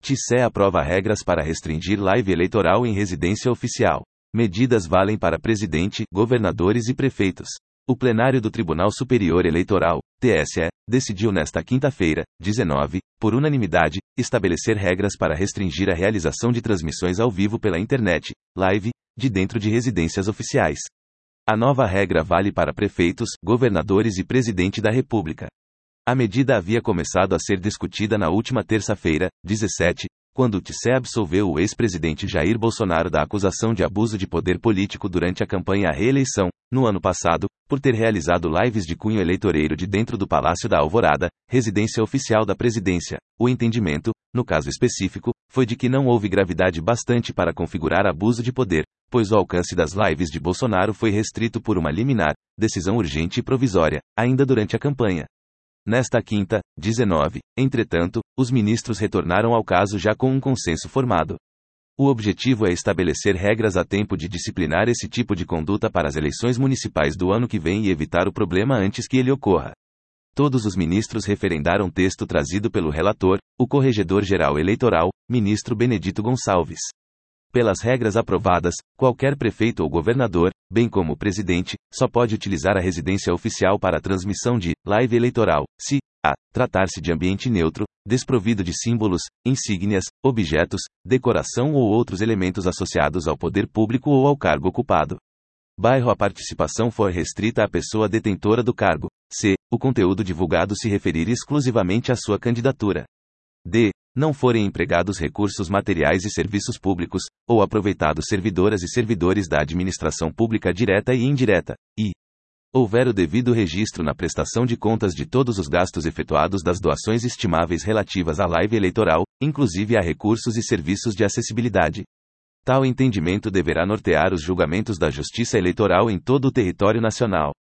TSE aprova regras para restringir live eleitoral em residência oficial. Medidas valem para presidente, governadores e prefeitos. O plenário do Tribunal Superior Eleitoral, TSE, decidiu nesta quinta-feira, 19, por unanimidade, estabelecer regras para restringir a realização de transmissões ao vivo pela internet, live, de dentro de residências oficiais. A nova regra vale para prefeitos, governadores e presidente da República. A medida havia começado a ser discutida na última terça-feira, 17, quando o TSE absolveu o ex-presidente Jair Bolsonaro da acusação de abuso de poder político durante a campanha à reeleição, no ano passado, por ter realizado lives de cunho eleitoreiro de dentro do Palácio da Alvorada, residência oficial da presidência. O entendimento, no caso específico, foi de que não houve gravidade bastante para configurar abuso de poder, pois o alcance das lives de Bolsonaro foi restrito por uma liminar, decisão urgente e provisória, ainda durante a campanha. Nesta quinta, 19, entretanto, os ministros retornaram ao caso já com um consenso formado. O objetivo é estabelecer regras a tempo de disciplinar esse tipo de conduta para as eleições municipais do ano que vem e evitar o problema antes que ele ocorra. Todos os ministros referendaram texto trazido pelo relator, o Corregedor-Geral Eleitoral, ministro Benedito Gonçalves. Pelas regras aprovadas, qualquer prefeito ou governador, bem como o presidente, só pode utilizar a residência oficial para a transmissão de live eleitoral, se a. tratar-se de ambiente neutro, desprovido de símbolos, insígnias, objetos, decoração ou outros elementos associados ao poder público ou ao cargo ocupado. Bairro a participação for restrita à pessoa detentora do cargo. C. O conteúdo divulgado se referir exclusivamente à sua candidatura. D. Não forem empregados recursos materiais e serviços públicos, ou aproveitados servidoras e servidores da administração pública direta e indireta. I. Houver o devido registro na prestação de contas de todos os gastos efetuados das doações estimáveis relativas à live eleitoral, inclusive a recursos e serviços de acessibilidade. Tal entendimento deverá nortear os julgamentos da Justiça Eleitoral em todo o território nacional.